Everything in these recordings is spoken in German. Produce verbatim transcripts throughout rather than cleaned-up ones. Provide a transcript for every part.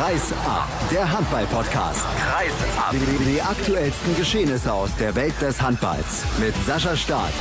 Kreis ab, der Handball-Podcast. Kreis ab. Die, die aktuellsten Geschehnisse aus der Welt des Handballs mit Sascha Staat.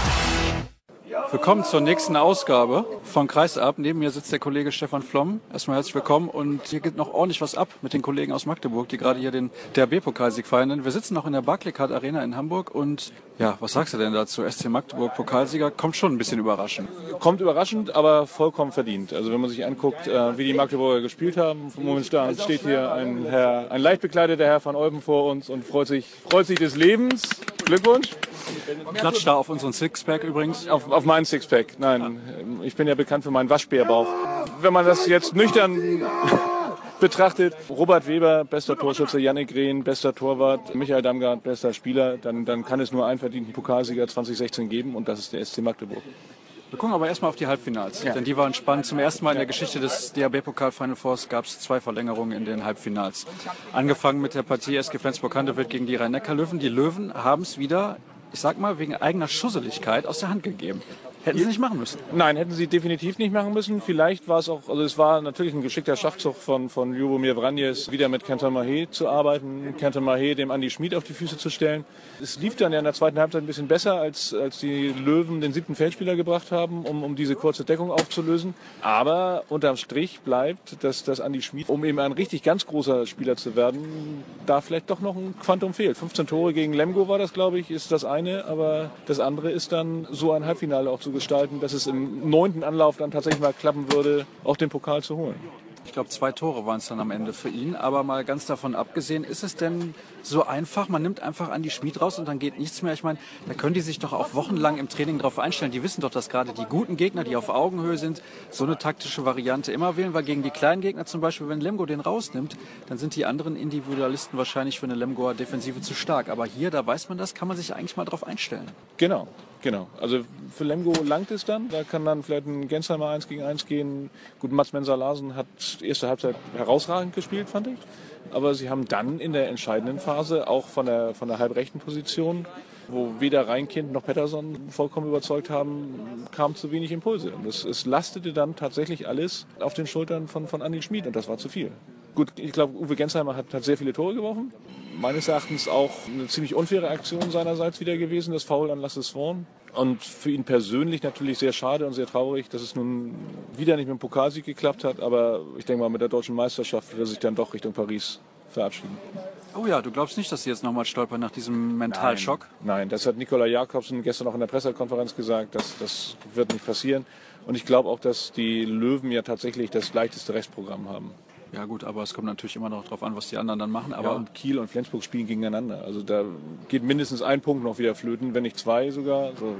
Willkommen zur nächsten Ausgabe von Kreis ab. Neben mir sitzt der Kollege Stefan Flom. Erstmal herzlich willkommen und hier geht noch ordentlich was ab mit den Kollegen aus Magdeburg, die gerade hier den D H B-Pokalsieg feiern. Wir sitzen noch in der Barclaycard Arena in Hamburg und ja, was sagst du denn dazu? S C Magdeburg Pokalsieger kommt schon ein bisschen überraschend. Kommt überraschend, aber vollkommen verdient. Also wenn man sich anguckt, wie die Magdeburger gespielt haben, momentan steht hier ein, Herr, ein leicht bekleideter Herr van Olpen vor uns und freut sich, freut sich des Lebens. Glückwunsch. Klatscht da auf unseren Sixpack übrigens. Auf, auf meinen Sixpack, nein. Ich bin ja bekannt für meinen Waschbärbauch. Wenn man das jetzt nüchtern betrachtet, Robert Weber, bester Torschütze, Jannik Rehn, bester Torwart, Michael Damgard, bester Spieler, dann, dann kann es nur einen verdienten Pokalsieger zwanzig sechzehn geben und das ist der S C Magdeburg. Wir gucken aber erstmal auf die Halbfinals, ja. Denn die waren spannend. Zum ersten Mal in der Geschichte des D H B-Pokal Final Fours gab es zwei Verlängerungen in den Halbfinals. Angefangen mit der Partie S G Flensburg-Handewitt gegen die Rhein-Neckar-Löwen. Die Löwen haben es wieder, ich sag mal, wegen eigener Schusseligkeit aus der Hand gegeben. Hätten sie nicht machen müssen? Nein, hätten sie definitiv nicht machen müssen. Vielleicht war es auch, also es war natürlich ein geschickter Schachzug von, von Ljubomir Vranjes, wieder mit Kenton Mahé zu arbeiten, Kenton Mahé dem Andi Schmid auf die Füße zu stellen. Es lief dann ja in der zweiten Halbzeit ein bisschen besser, als, als die Löwen den siebten Feldspieler gebracht haben, um, um diese kurze Deckung aufzulösen. Aber unterm Strich bleibt, dass, dass Andi Schmid, um eben ein richtig ganz großer Spieler zu werden, da vielleicht doch noch ein Quantum fehlt. fünfzehn Tore gegen Lemgo war das, glaube ich, ist das eine, aber das andere ist dann so ein Halbfinale auch zu gestalten, dass es im neunten Anlauf dann tatsächlich mal klappen würde, auch den Pokal zu holen. Ich glaube, zwei Tore waren es dann am Ende für ihn. Aber mal ganz davon abgesehen, ist es denn so einfach? Man nimmt einfach Andi Schmid raus und dann geht nichts mehr. Ich meine, da können die sich doch auch wochenlang im Training darauf einstellen. Die wissen doch, dass gerade die guten Gegner, die auf Augenhöhe sind, so eine taktische Variante immer wählen. Weil gegen die kleinen Gegner zum Beispiel, wenn Lemgo den rausnimmt, dann sind die anderen Individualisten wahrscheinlich für eine Lemgoer Defensive zu stark. Aber hier, da weiß man das, kann man sich eigentlich mal darauf einstellen. Genau. Genau, also für Lemgo langt es dann. Da kann dann vielleicht ein Gensheimer eins gegen eins gehen. Gut, Mats Menser-Larsen hat die erste Halbzeit herausragend gespielt, fand ich. Aber sie haben dann in der entscheidenden Phase, auch von der, von der halbrechten Position, wo weder Reinkind noch Pettersson vollkommen überzeugt haben, kam zu wenig Impulse. Und es, es lastete dann tatsächlich alles auf den Schultern von, von Andi Schmid und das war zu viel. Gut, ich glaube, Uwe Gensheimer hat, hat sehr viele Tore geworfen. Meines Erachtens auch eine ziemlich unfaire Aktion seinerseits wieder gewesen, das Foul an Lasse Swan. Und für ihn persönlich natürlich sehr schade und sehr traurig, dass es nun wieder nicht mit dem Pokalsieg geklappt hat. Aber ich denke mal, mit der deutschen Meisterschaft wird er sich dann doch Richtung Paris verabschieden. Oh ja, du glaubst nicht, dass sie jetzt nochmal stolpern nach diesem Mentalschock? Nein, nein, das hat Nikolai Jakobsen gestern auch in der Pressekonferenz gesagt. Das, das wird nicht passieren. Und ich glaube auch, dass die Löwen ja tatsächlich das leichteste Restprogramm haben. Ja gut, aber es kommt natürlich immer noch darauf an, was die anderen dann machen. Aber ja, und Kiel und Flensburg spielen gegeneinander. Also da geht mindestens ein Punkt noch wieder flöten, wenn nicht zwei sogar. So.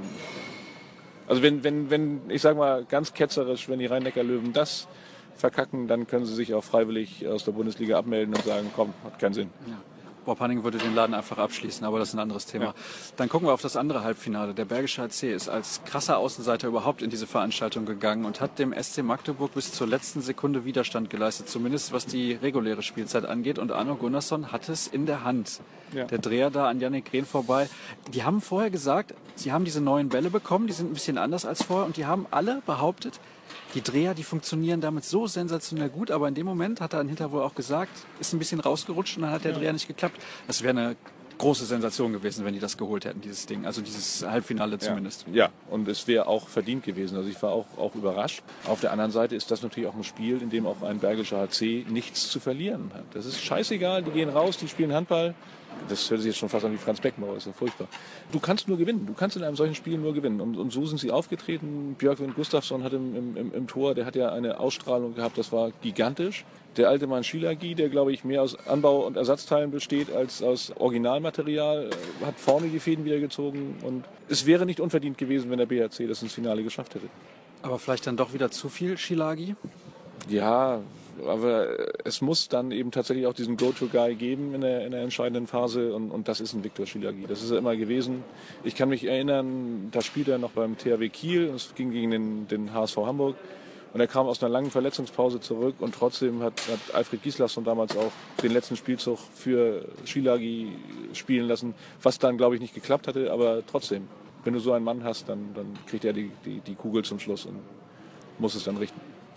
Also wenn, wenn, wenn, ich sage mal ganz ketzerisch, wenn die Rhein-Neckar-Löwen das verkacken, dann können sie sich auch freiwillig aus der Bundesliga abmelden und sagen, komm, hat keinen Sinn. Ja. Bob Hanning würde den Laden einfach abschließen, aber das ist ein anderes Thema. Ja. Dann gucken wir auf das andere Halbfinale. Der Bergische H C ist als krasser Außenseiter überhaupt in diese Veranstaltung gegangen und hat dem S C Magdeburg bis zur letzten Sekunde Widerstand geleistet, zumindest was die reguläre Spielzeit angeht. Und Arno Gunnarsson hat es in der Hand. Ja. Der Dreher da an Jannik Rehn vorbei. Die haben vorher gesagt, sie haben diese neuen Bälle bekommen, die sind ein bisschen anders als vorher und die haben alle behauptet, die Dreher, die funktionieren damit so sensationell gut, aber in dem Moment hat er dann hinterher wohl auch gesagt, ist ein bisschen rausgerutscht und dann hat der Dreher nicht geklappt. Das wäre eine große Sensation gewesen, wenn die das geholt hätten, dieses Ding, also dieses Halbfinale zumindest. Ja, ja. Und es wäre auch verdient gewesen, also ich war auch, auch überrascht. Auf der anderen Seite ist das natürlich auch ein Spiel, in dem auch ein Bergischer H C nichts zu verlieren hat. Das ist scheißegal, die gehen raus, die spielen Handball. Das hört sich jetzt schon fast an wie Franz Beckenbauer, das ist ja furchtbar. Du kannst nur gewinnen, du kannst in einem solchen Spiel nur gewinnen. Und, und so sind sie aufgetreten. Björkvin Gustafsson hat im, im, im Tor, der hat ja eine Ausstrahlung gehabt, das war gigantisch. Der alte Mann Schilagi, der glaube ich mehr aus Anbau- und Ersatzteilen besteht als aus Originalmaterial, hat vorne die Fäden wieder gezogen. Und es wäre nicht unverdient gewesen, wenn der B H C das ins Finale geschafft hätte. Aber vielleicht dann doch wieder zu viel Schilagi? Ja, aber es muss dann eben tatsächlich auch diesen Go-To-Guy geben in der, in der entscheidenden Phase und, und das ist ein Viktor Schilagi. Das ist er immer gewesen. Ich kann mich erinnern, da spielt er noch beim T H W Kiel, es ging gegen den, den H S V Hamburg und er kam aus einer langen Verletzungspause zurück und trotzdem hat, hat Alfred Gislason damals auch den letzten Spielzug für Schilagi spielen lassen, was dann glaube ich nicht geklappt hatte, aber trotzdem, wenn du so einen Mann hast, dann, dann kriegt er die, die, die Kugel zum Schluss und muss es dann richten.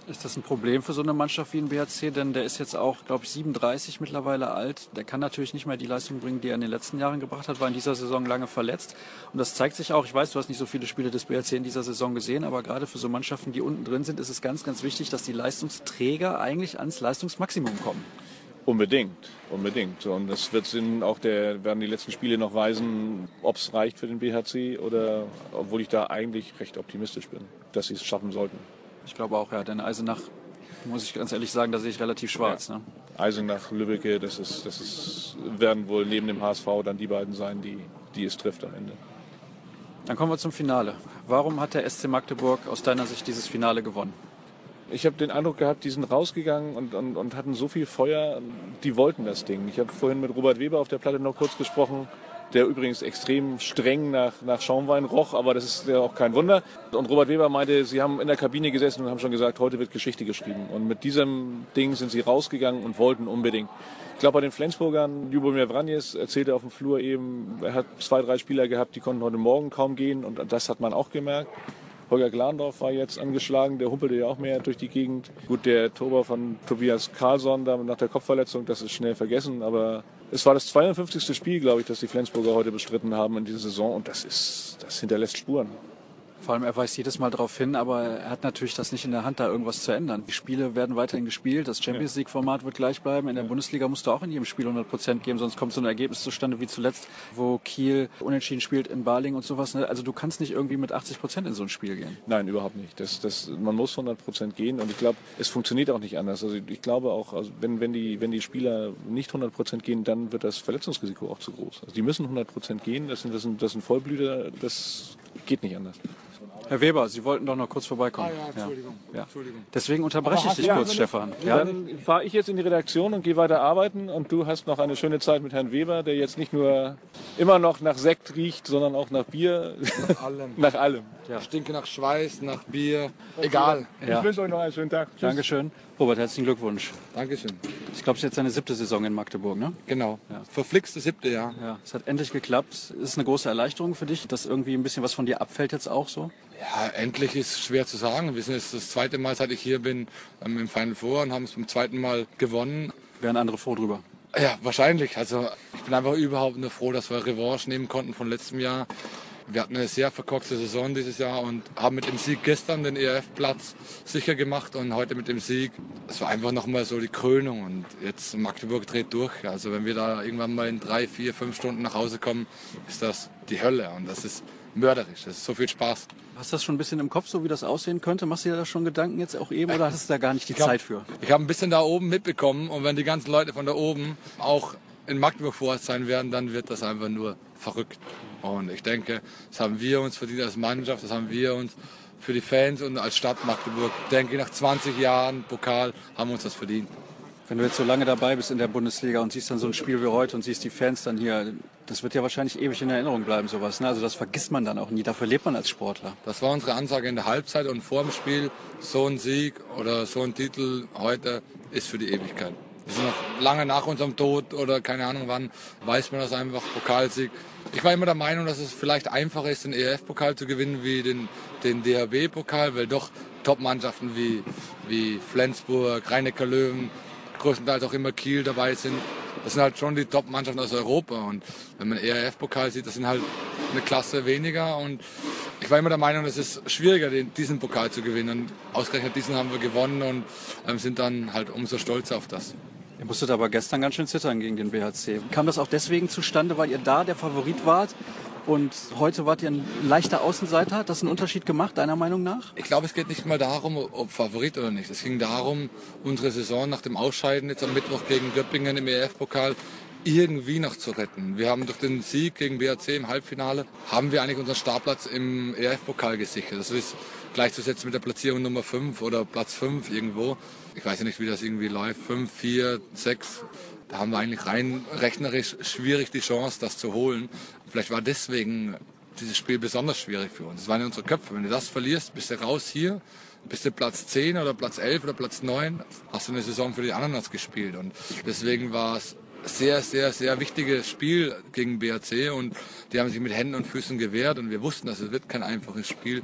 Ist das ein Problem für so eine Mannschaft wie ein B H C? Denn der ist jetzt auch, glaube ich, siebenunddreißig mittlerweile alt. Der kann natürlich nicht mehr die Leistung bringen, die er in den letzten Jahren gebracht hat, war in dieser Saison lange verletzt. Und das zeigt sich auch, ich weiß, du hast nicht so viele Spiele des B H C in dieser Saison gesehen, aber gerade für so Mannschaften, die unten drin sind, ist es ganz, ganz wichtig, dass die Leistungsträger eigentlich ans Leistungsmaximum kommen. Unbedingt, unbedingt. Und das wird Sinn, auch der, werden die letzten Spiele noch weisen, ob es reicht für den B H C oder, obwohl ich da eigentlich recht optimistisch bin, dass sie es schaffen sollten. Ich glaube auch, ja, denn Eisenach, muss ich ganz ehrlich sagen, da sehe ich relativ schwarz. Ja. Ne? Eisenach, Lübbecke, das, ist, das ist, werden wohl neben dem H S V dann die beiden sein, die, die es trifft am Ende. Dann kommen wir zum Finale. Warum hat der S C Magdeburg aus deiner Sicht dieses Finale gewonnen? Ich habe den Eindruck gehabt, die sind rausgegangen und, und, und hatten so viel Feuer, die wollten das Ding. Ich habe vorhin mit Robert Weber auf der Platte noch kurz gesprochen, der übrigens extrem streng nach, nach Schaumwein roch, aber das ist ja auch kein Wunder. Und Robert Weber meinte, sie haben in der Kabine gesessen und haben schon gesagt, heute wird Geschichte geschrieben. Und mit diesem Ding sind sie rausgegangen und wollten unbedingt. Ich glaube, bei den Flensburgern, Ljubomir Vranjes erzählte auf dem Flur eben, er hat zwei, drei Spieler gehabt, die konnten heute Morgen kaum gehen und das hat man auch gemerkt. Holger Glandorf war jetzt angeschlagen, der humpelte ja auch mehr durch die Gegend. Gut, der Tor von Tobias Karlsson da nach der Kopfverletzung, das ist schnell vergessen, aber es war das zweiundfünfzigste Spiel, glaube ich, das die Flensburger heute bestritten haben in dieser Saison und das ist, das hinterlässt Spuren. Vor allem, er weist jedes Mal darauf hin, aber er hat natürlich das nicht in der Hand, da irgendwas zu ändern. Die Spiele werden weiterhin gespielt, das Champions League-Format wird gleich bleiben. In der Bundesliga musst du auch in jedem Spiel hundert Prozent geben, sonst kommt so ein Ergebnis zustande wie zuletzt, wo Kiel unentschieden spielt in Balingen und sowas. Also du kannst nicht irgendwie mit achtzig Prozent in so ein Spiel gehen. Nein, überhaupt nicht. Das, das, man muss hundert Prozent gehen und ich glaube, es funktioniert auch nicht anders. Also ich glaube auch, also wenn, wenn, die, wenn die Spieler nicht hundert Prozent gehen, dann wird das Verletzungsrisiko auch zu groß. Also die müssen hundert Prozent gehen, das sind, das, sind, das sind Vollblüter, das geht nicht anders. Herr Weber, Sie wollten doch noch kurz vorbeikommen. Ah ja, Entschuldigung. Ja. Entschuldigung. Deswegen unterbreche ich dich ja, kurz, Stefan. Ja? Dann fahre ich jetzt in die Redaktion und gehe weiter arbeiten und du hast noch eine schöne Zeit mit Herrn Weber, der jetzt nicht nur immer noch nach Sekt riecht, sondern auch nach Bier. Nach allem. nach allem. Ja. Ich stinke nach Schweiß, nach Bier. Egal. Ja. Ich wünsche euch noch einen schönen Tag. Tschüss. Dankeschön. Robert, herzlichen Glückwunsch. Dankeschön. Ich glaube, es ist jetzt seine siebte Saison in Magdeburg, ne? Genau. Ja. Verflixte siebte Jahr. Ja, es hat endlich geklappt. Ist es eine große Erleichterung für dich, dass irgendwie ein bisschen was von dir abfällt jetzt auch so? Ja, endlich ist schwer zu sagen. Wir sind jetzt das zweite Mal, seit ich hier bin, im Final Four und haben es zum zweiten Mal gewonnen. Wären andere froh drüber? Ja, wahrscheinlich. Also ich bin einfach überhaupt nur froh, dass wir Revanche nehmen konnten von letztem Jahr. Wir hatten eine sehr verkorkste Saison dieses Jahr und haben mit dem Sieg gestern den E R F-Platz sicher gemacht und heute mit dem Sieg. Es war einfach nochmal so die Krönung und jetzt Magdeburg dreht durch. Also wenn wir da irgendwann mal in drei, vier, fünf Stunden nach Hause kommen, ist das die Hölle und das ist mörderisch. Das ist so viel Spaß. Hast du das schon ein bisschen im Kopf, so wie das aussehen könnte? Machst du dir da schon Gedanken jetzt auch eben oder hast du da gar nicht die Ich hab, Zeit für? Ich habe ein bisschen da oben mitbekommen und wenn die ganzen Leute von da oben auch in Magdeburg vor Ort sein werden, dann wird das einfach nur verrückt. Und ich denke, das haben wir uns verdient als Mannschaft, das haben wir uns für die Fans und als Stadt Magdeburg, denke ich, nach zwanzig Jahren Pokal haben wir uns das verdient. Wenn du jetzt so lange dabei bist in der Bundesliga und siehst dann so ein Spiel wie heute und siehst die Fans dann hier, das wird ja wahrscheinlich ewig in Erinnerung bleiben, sowas. Ne? Also das vergisst man dann auch nie, dafür lebt man als Sportler. Das war unsere Ansage in der Halbzeit und vor dem Spiel, so ein Sieg oder so ein Titel heute ist für die Ewigkeit. Wir sind noch lange nach unserem Tod oder keine Ahnung wann, weiß man das einfach, Pokalsieg. Ich war immer der Meinung, dass es vielleicht einfacher ist, den E R F-Pokal zu gewinnen wie den, den D H B-Pokal, weil doch Top-Mannschaften wie, wie Flensburg, Rhein-Neckar-Löwen, größtenteils auch immer Kiel dabei sind. Das sind halt schon die Top-Mannschaften aus Europa und wenn man E R F-Pokal sieht, das sind halt eine Klasse weniger und ich war immer der Meinung, es ist schwieriger, den, diesen Pokal zu gewinnen und ausgerechnet diesen haben wir gewonnen und ähm, sind dann halt umso stolzer auf das. Ihr musstet aber gestern ganz schön zittern gegen den B H C. Kam das auch deswegen zustande, weil ihr da der Favorit wart und heute wart ihr ein leichter Außenseiter? Hat das einen Unterschied gemacht, deiner Meinung nach? Ich glaube, es geht nicht mal darum, ob Favorit oder nicht. Es ging darum, unsere Saison nach dem Ausscheiden jetzt am Mittwoch gegen Göppingen im E R F-Pokal irgendwie noch zu retten. Wir haben durch den Sieg gegen B H C im Halbfinale, haben wir eigentlich unseren Startplatz im E R F-Pokal gesichert. Das ist gleichzusetzen mit der Platzierung Nummer fünf oder Platz fünf irgendwo. Ich weiß ja nicht, wie das irgendwie läuft. fünf, vier, sechs. Da haben wir eigentlich rein rechnerisch schwierig die Chance, das zu holen. Vielleicht war deswegen dieses Spiel besonders schwierig für uns. Das waren ja unsere Köpfe. Wenn du das verlierst, bist du raus hier. Bist du Platz zehn oder Platz elf oder Platz neun, hast du eine Saison für die Ananas gespielt. Und deswegen war es sehr, sehr, sehr wichtiges Spiel gegen B H C und die haben sich mit Händen und Füßen gewehrt und wir wussten, dass es wird kein einfaches Spiel.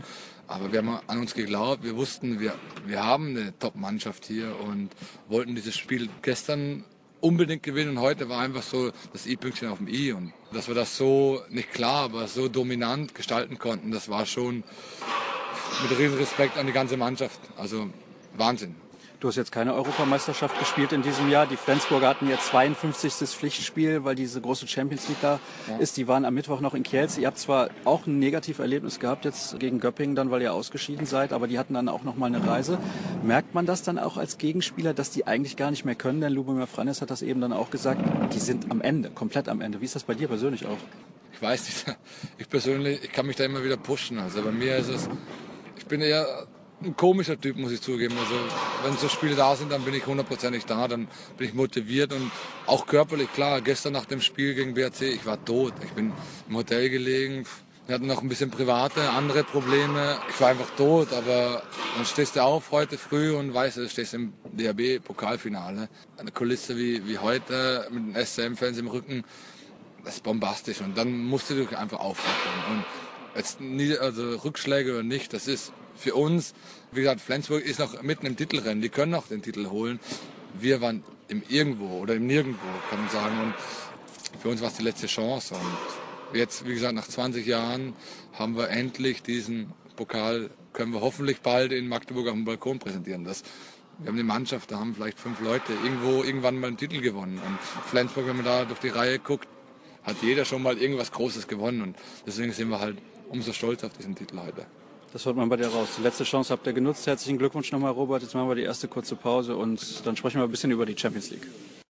Aber wir haben an uns geglaubt, wir wussten, wir, wir haben eine Top-Mannschaft hier und wollten dieses Spiel gestern unbedingt gewinnen. Und heute war einfach so das i-Pünktchen auf dem i. Und dass wir das so, nicht klar, aber so dominant gestalten konnten, das war schon mit riesen Respekt an die ganze Mannschaft. Also Wahnsinn. Du hast jetzt keine Europameisterschaft gespielt in diesem Jahr. Die Flensburger hatten ihr zweiundfünfzigstes Pflichtspiel, weil diese große Champions League da ja. ist. Die waren am Mittwoch noch in Kielce. Ihr habt zwar auch ein Negativerlebnis gehabt jetzt gegen Göppingen, dann, weil ihr ausgeschieden seid, aber die hatten dann auch noch mal eine Reise. Merkt man das dann auch als Gegenspieler, dass die eigentlich gar nicht mehr können? Denn Lubomir Franes hat das eben dann auch gesagt. Die sind am Ende, komplett am Ende. Wie ist das bei dir persönlich auch? Ich weiß nicht. Ich persönlich, ich kann mich da immer wieder pushen. Also bei mir ist es, ich bin eher ein komischer Typ, muss ich zugeben. Also wenn so Spiele da sind, dann bin ich hundertprozentig da, dann bin ich motiviert und auch körperlich, klar. Gestern nach dem Spiel gegen B R C, ich war tot. Ich bin im Hotel gelegen, wir hatten noch ein bisschen private, andere Probleme. Ich war einfach tot, aber dann stehst du auf heute früh und weißt, du stehst im D H B-Pokalfinale. Eine Kulisse wie, wie heute mit den S C M-Fans im Rücken, das ist bombastisch und dann musst du dich einfach aufrappeln. Und jetzt nie, also Rückschläge oder nicht, das ist für uns, wie gesagt, Flensburg ist noch mitten im Titelrennen, die können noch den Titel holen. Wir waren im Irgendwo oder im Nirgendwo, kann man sagen. Und für uns war es die letzte Chance. Und jetzt, wie gesagt, nach zwanzig Jahren haben wir endlich diesen Pokal, können wir hoffentlich bald in Magdeburg auf dem Balkon präsentieren. Das, wir haben eine Mannschaft, da haben vielleicht fünf Leute irgendwo irgendwann mal einen Titel gewonnen. Und Flensburg, wenn man da durch die Reihe guckt, hat jeder schon mal irgendwas Großes gewonnen. Und deswegen sind wir halt umso stolzer auf diesen Titel heute. Das hört man bei dir raus. Die letzte Chance habt ihr genutzt. Herzlichen Glückwunsch nochmal, Robert. Jetzt machen wir die erste kurze Pause und dann sprechen wir ein bisschen über die Champions League.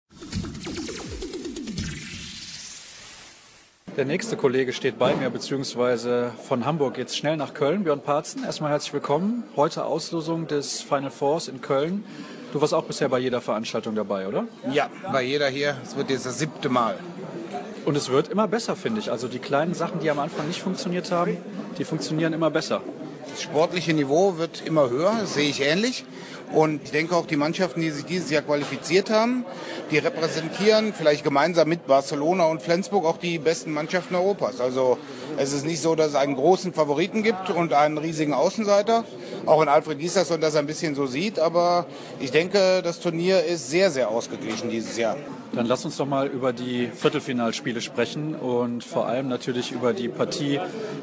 Der nächste Kollege steht bei mir, beziehungsweise von Hamburg geht's schnell nach Köln. Björn Parzen, erstmal herzlich willkommen. Heute Auslosung des Final Fours in Köln. Du warst auch bisher bei jeder Veranstaltung dabei, oder? Ja, bei jeder hier. Es wird jetzt das siebte Mal. Und es wird immer besser, finde ich. Also die kleinen Sachen, die am Anfang nicht funktioniert haben, die funktionieren immer besser. Das sportliche Niveau wird immer höher, das sehe ich ähnlich. Und ich denke auch, die Mannschaften, die sich dieses Jahr qualifiziert haben, die repräsentieren vielleicht gemeinsam mit Barcelona und Flensburg auch die besten Mannschaften Europas. Also es ist nicht so, dass es einen großen Favoriten gibt und einen riesigen Außenseiter. Auch wenn Alfred Gislason das ein bisschen so sieht. Aber ich denke, das Turnier ist sehr, sehr ausgeglichen dieses Jahr. Dann lass uns doch mal über die Viertelfinalspiele sprechen und vor allem natürlich über die Partie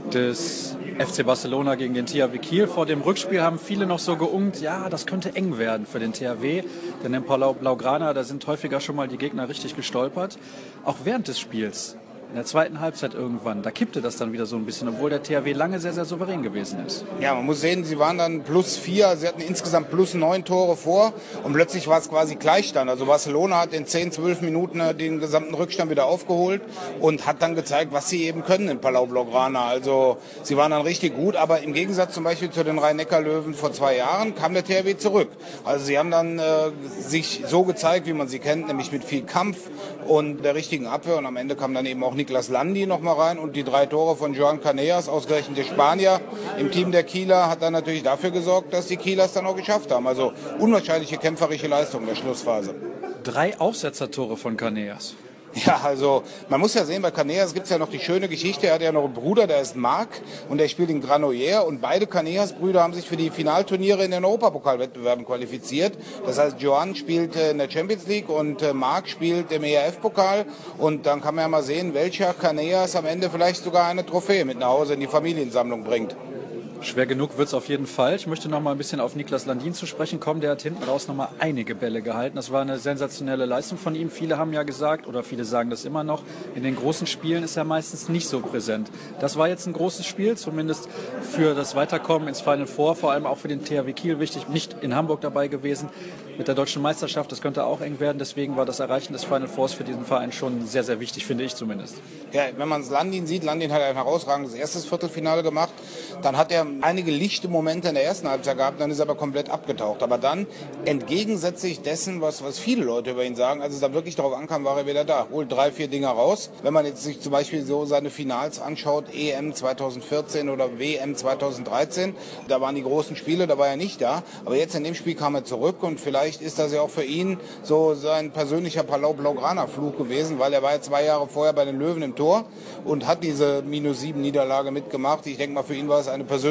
des F C Barcelona gegen den T H W Kiel. Vor dem Rückspiel haben viele noch so geungt, ja, das könnte eng werden für den T H W, denn in Palau Blaugrana, da sind häufiger schon mal die Gegner richtig gestolpert. Auch während des Spiels, in der zweiten Halbzeit irgendwann, da kippte das dann wieder so ein bisschen, obwohl der T H W lange sehr, sehr souverän gewesen ist. Ja, man muss sehen, sie waren dann plus vier, sie hatten insgesamt plus neun Tore vor und plötzlich war es quasi Gleichstand. Also Barcelona hat in zehn, zwölf Minuten den gesamten Rückstand wieder aufgeholt und hat dann gezeigt, was sie eben können in Palau Blaugrana. Also sie waren dann richtig gut, aber im Gegensatz zum Beispiel zu den Rhein-Neckar-Löwen vor zwei Jahren kam der T H W zurück. Also sie haben dann äh, sich so gezeigt, wie man sie kennt, nämlich mit viel Kampf und der richtigen Abwehr und am Ende kam dann eben auch Niklas Landi noch mal rein und die drei Tore von Joan Caneas, ausgerechnet der Spanier im Team der Kieler, hat dann natürlich dafür gesorgt, dass die Kieler es dann auch geschafft haben. Also unwahrscheinliche kämpferische Leistung in der Schlussphase. Drei Aufsetzertore von Caneas. Ja, also man muss ja sehen, bei Caneas gibt es ja noch die schöne Geschichte, er hat ja noch einen Bruder, der ist Marc und der spielt in Granollers und beide Caneas-Brüder haben sich für die Finalturniere in den Europapokalwettbewerben qualifiziert. Das heißt, Joan spielt in der Champions League und Marc spielt im E R F-Pokal und dann kann man ja mal sehen, welcher Caneas am Ende vielleicht sogar eine Trophäe mit nach Hause in die Familiensammlung bringt. Schwer genug wird es auf jeden Fall. Ich möchte noch mal ein bisschen auf Niklas Landin zu sprechen kommen. Der hat hinten raus noch mal einige Bälle gehalten. Das war eine sensationelle Leistung von ihm. Viele haben ja gesagt, oder viele sagen das immer noch, in den großen Spielen ist er meistens nicht so präsent. Das war jetzt ein großes Spiel, zumindest für das Weiterkommen ins Final Four, vor allem auch für den T H W Kiel wichtig. Nicht in Hamburg dabei gewesen mit der deutschen Meisterschaft. Das könnte auch eng werden. Deswegen war das Erreichen des Final Fours für diesen Verein schon sehr, sehr wichtig, finde ich zumindest. Ja, wenn man Landin sieht, Landin hat ein herausragendes erstes Viertelfinale gemacht. Dann hat er einige lichte Momente in der ersten Halbzeit gehabt, dann ist er aber komplett abgetaucht. Aber dann, entgegensätzlich dessen, was, was viele Leute über ihn sagen, als es dann wirklich darauf ankam, war er wieder da. Holt drei, vier Dinger raus. Wenn man jetzt sich zum Beispiel so seine Finals anschaut, E M zweitausendvierzehn oder W M zweitausenddreizehn, da waren die großen Spiele, da war er nicht da. Aber jetzt in dem Spiel kam er zurück und vielleicht ist das ja auch für ihn so sein persönlicher Palau Blaugrana-Flug gewesen, weil er war ja zwei Jahre vorher bei den Löwen im Tor und hat diese minus sieben Niederlage mitgemacht. Ich denke mal, für ihn war es eine persönliche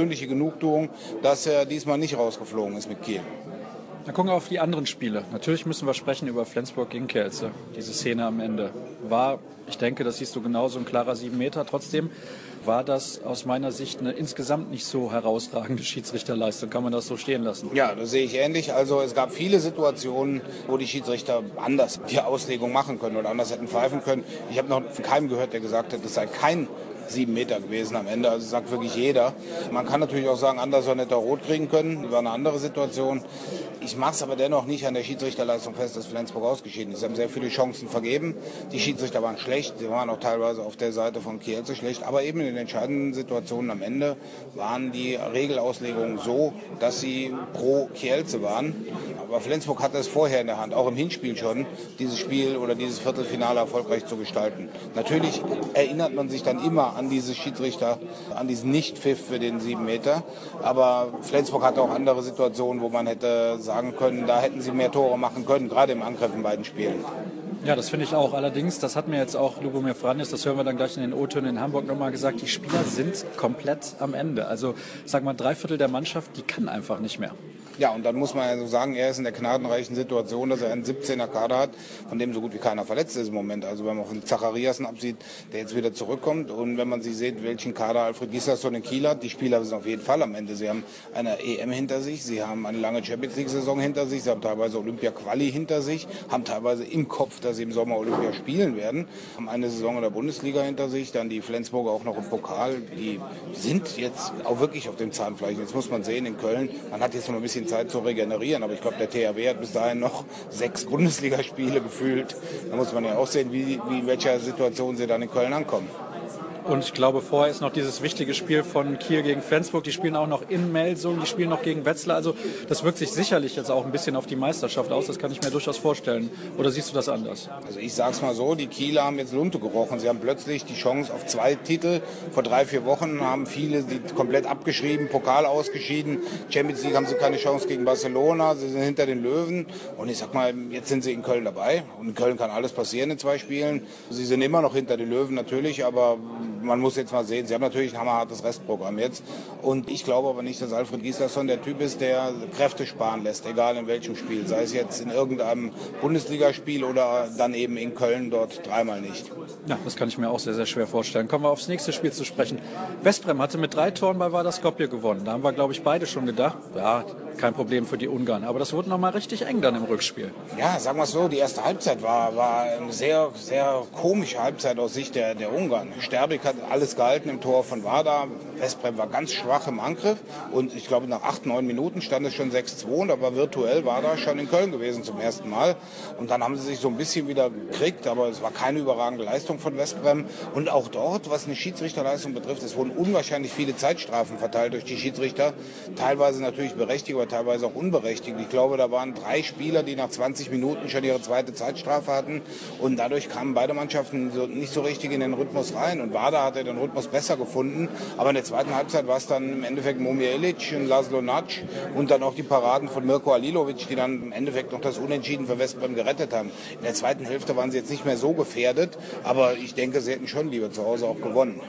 persönliche Genugtuung, dass er diesmal nicht rausgeflogen ist mit Kiel. Dann gucken wir auf die anderen Spiele. Natürlich müssen wir sprechen über Flensburg gegen Kielce. Diese Szene am Ende war, ich denke, das siehst du genauso, ein klarer sieben Meter. Trotzdem war das aus meiner Sicht eine insgesamt nicht so herausragende Schiedsrichterleistung. Kann man das so stehen lassen? Ja, das sehe ich ähnlich. Also es gab viele Situationen, wo die Schiedsrichter anders die Auslegung machen können oder anders hätten pfeifen können. Ich habe noch von keinem gehört, der gesagt hat, es sei kein sieben Meter gewesen am Ende, also sagt wirklich jeder. Man kann natürlich auch sagen, Anderson hätte rot kriegen können, das war eine andere Situation. Ich mache es aber dennoch nicht an der Schiedsrichterleistung fest, dass Flensburg ausgeschieden ist. Sie haben sehr viele Chancen vergeben, die Schiedsrichter waren schlecht, sie waren auch teilweise auf der Seite von Kielce schlecht, aber eben in den entscheidenden Situationen am Ende waren die Regelauslegungen so, dass sie pro Kielce waren. Aber Flensburg hatte es vorher in der Hand, auch im Hinspiel schon, dieses Spiel oder dieses Viertelfinale erfolgreich zu gestalten. Natürlich erinnert man sich dann immer an diese Schiedsrichter, an diesen Nicht-Pfiff für den sieben Meter. Aber Flensburg hatte auch andere Situationen, wo man hätte sagen können, da hätten sie mehr Tore machen können, gerade im Angriff in beiden Spielen. Ja, das finde ich auch. Allerdings, das hat mir jetzt auch Lubomir Franis, das hören wir dann gleich in den O-Tönen in Hamburg nochmal gesagt, die Spieler sind komplett am Ende. Also, sag mal, drei Viertel der Mannschaft, die kann einfach nicht mehr. Ja, und dann muss man ja so sagen, er ist in der gnadenreichen Situation, dass er einen siebzehner Kader hat, von dem so gut wie keiner verletzt ist im Moment. Also wenn man von Zachariasen absieht, der jetzt wieder zurückkommt, und wenn man sich sieht, welchen Kader Alfred Gislason in Kiel hat, die Spieler sind auf jeden Fall am Ende. Sie haben eine E M hinter sich, sie haben eine lange Champions-League-Saison hinter sich, sie haben teilweise Olympia-Quali hinter sich, haben teilweise im Kopf, dass sie im Sommer Olympia spielen werden, haben eine Saison in der Bundesliga hinter sich, dann die Flensburger auch noch im Pokal. Die sind jetzt auch wirklich auf dem Zahnfleisch. Jetzt muss man sehen, in Köln, man hat jetzt noch ein bisschen Zeit zu regenerieren, aber ich glaube, der T H W hat bis dahin noch sechs Bundesligaspiele gefühlt. Da muss man ja auch sehen, wie, wie in welcher Situation sie dann in Köln ankommen. Und ich glaube, vorher ist noch dieses wichtige Spiel von Kiel gegen Flensburg. Die spielen auch noch in Melsung, die spielen noch gegen Wetzlar. Also das wirkt sich sicherlich jetzt auch ein bisschen auf die Meisterschaft aus. Das kann ich mir durchaus vorstellen. Oder siehst du das anders? Also ich sage es mal so, die Kieler haben jetzt Lunte gerochen. Sie haben plötzlich die Chance auf zwei Titel. Vor drei, vier Wochen haben viele die komplett abgeschrieben, Pokal ausgeschieden. Champions League haben sie keine Chance gegen Barcelona. Sie sind hinter den Löwen. Und ich sag mal, jetzt sind sie in Köln dabei. Und in Köln kann alles passieren in zwei Spielen. Sie sind immer noch hinter den Löwen natürlich, aber man muss jetzt mal sehen, sie haben natürlich ein hammerhartes Restprogramm jetzt. Und ich glaube aber nicht, dass Alfred Gislason der Typ ist, der Kräfte sparen lässt, egal in welchem Spiel. Sei es jetzt in irgendeinem Bundesligaspiel oder dann eben in Köln dort dreimal nicht. Ja, das kann ich mir auch sehr, sehr schwer vorstellen. Kommen wir aufs nächste Spiel zu sprechen. Westbrem hatte mit drei Toren bei Vardar Skopje gewonnen. Da haben wir, glaube ich, beide schon gedacht, ja, kein Problem für die Ungarn. Aber das wurde nochmal richtig eng dann im Rückspiel. Ja, sagen wir es so, die erste Halbzeit war, war eine sehr, sehr komische Halbzeit aus Sicht der, der Ungarn. Sterbik hat alles gehalten im Tor von Vardar. Westbrem war ganz schwach im Angriff. Und ich glaube, nach acht, neun Minuten stand es schon sechs zwei. Und aber virtuell war Vardar schon in Köln gewesen zum ersten Mal. Und dann haben sie sich so ein bisschen wieder gekriegt. Aber es war keine überragende Leistung von Westbrem. Und auch dort, was eine Schiedsrichterleistung betrifft, es wurden unwahrscheinlich viele Zeitstrafen verteilt durch die Schiedsrichter. Teilweise natürlich berechtigt, aber teilweise auch unberechtigt. Ich glaube, da waren drei Spieler, die nach zwanzig Minuten schon ihre zweite Zeitstrafe hatten. Und dadurch kamen beide Mannschaften so, nicht so richtig in den Rhythmus rein. Und Vardar hatte den Rhythmus besser gefunden. Aber in der zweiten Halbzeit war es dann im Endeffekt Momir Ilic und Laszlo Nac und dann auch die Paraden von Mirko Alilovic, die dann im Endeffekt noch das Unentschieden für Westbrem gerettet haben. In der zweiten Hälfte waren sie jetzt nicht mehr so gefährdet. Aber ich denke, sie hätten schon lieber zu Hause auch gewonnen.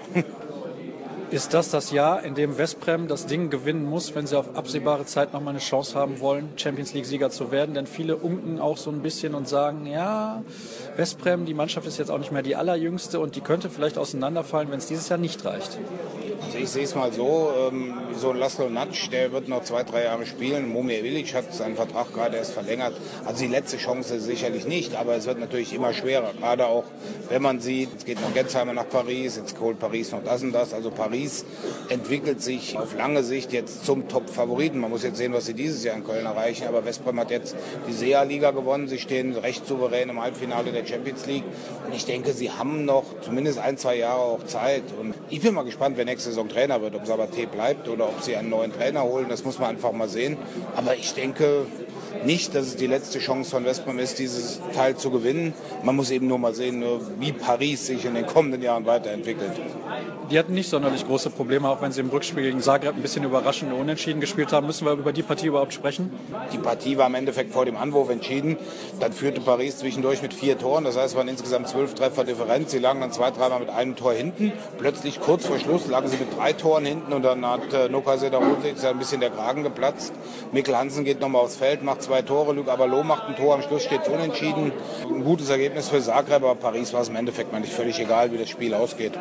Ist das das Jahr, in dem Westbrem das Ding gewinnen muss, wenn sie auf absehbare Zeit noch mal eine Chance haben wollen, Champions-League-Sieger zu werden? Denn viele unken auch so ein bisschen und sagen, ja, Westbrem, die Mannschaft ist jetzt auch nicht mehr die allerjüngste und die könnte vielleicht auseinanderfallen, wenn es dieses Jahr nicht reicht. Also ich sehe es mal so, ähm, so ein Laszlo Nac, der wird noch zwei, drei Jahre spielen. Momir Ilic hat seinen Vertrag gerade erst verlängert. Also die letzte Chance sicherlich nicht, aber es wird natürlich immer schwerer. Gerade auch, wenn man sieht, es geht noch Gensheimer nach Paris, jetzt holt Paris noch das und das. Also Paris entwickelt sich auf lange Sicht jetzt zum Top-Favoriten. Man muss jetzt sehen, was sie dieses Jahr in Köln erreichen. Aber Westbrem hat jetzt die S E A-Liga gewonnen. Sie stehen recht souverän im Halbfinale der Champions League. Und ich denke, sie haben noch zumindest ein, zwei Jahre auch Zeit. Und ich bin mal gespannt, wer nächste Saison Trainer wird. Ob Sabaté bleibt oder ob sie einen neuen Trainer holen. Das muss man einfach mal sehen. Aber ich denke, nicht, dass es die letzte Chance von West Brom ist, dieses Teil zu gewinnen. Man muss eben nur mal sehen, wie Paris sich in den kommenden Jahren weiterentwickelt. Die hatten nicht sonderlich große Probleme, auch wenn sie im Rückspiel gegen Zagreb ein bisschen überraschend unentschieden gespielt haben. Müssen wir über die Partie überhaupt sprechen? Die Partie war im Endeffekt vor dem Anwurf entschieden. Dann führte Paris zwischendurch mit vier Toren. Das heißt, es waren insgesamt zwölf Treffer Differenz. Sie lagen dann zwei, dreimal mit einem Tor hinten. Plötzlich kurz vor Schluss lagen sie mit drei Toren hinten und dann hat äh, Noka Sedarovic ein bisschen der Kragen geplatzt. Mikkel Hansen geht nochmal aufs Feld, macht zwei Tore. Luc Abalo macht ein Tor. Am Schluss steht es unentschieden. Ein gutes Ergebnis für Zagreb, aber Paris war es im Endeffekt nicht völlig egal, wie das Spiel ausgeht.